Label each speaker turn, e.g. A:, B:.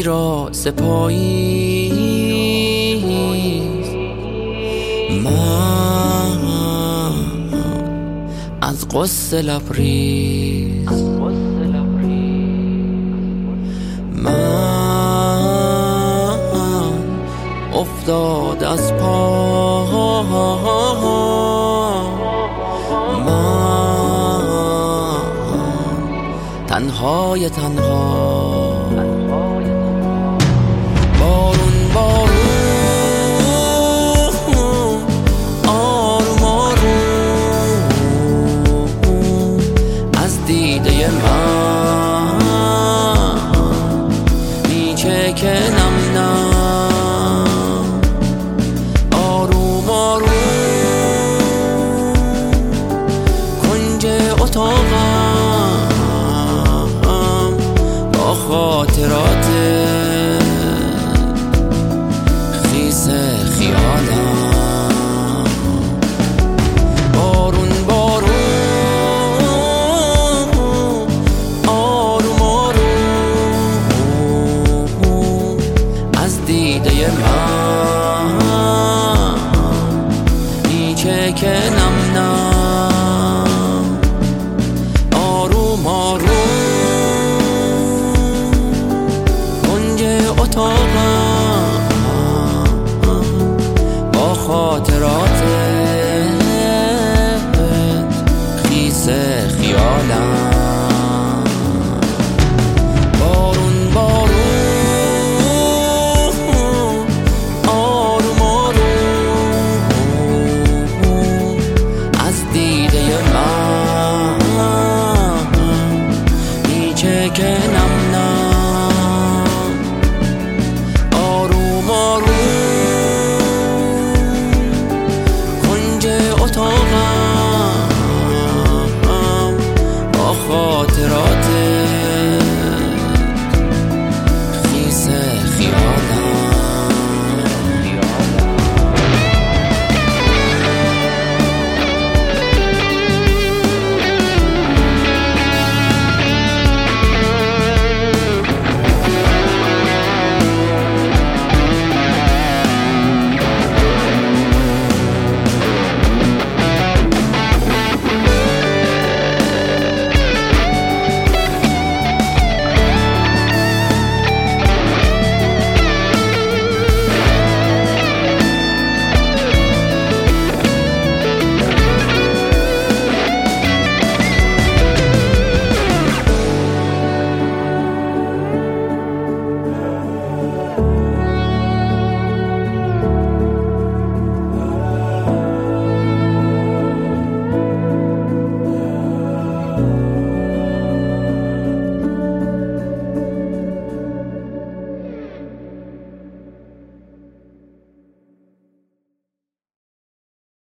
A: راز پاییز. من از غصه لبریز، من افتاد از پا، من تنهای تنها. بارون بارون آروم آروم از دیده من میچکه نم نم. آروم آروم کنج اتاقم با خاطرات خیس خیالم. بارون بارون آروم آروم از دیده من میچکه نم نم. آروم آروم کنج اتاقم با خاطرات خیس خیالم.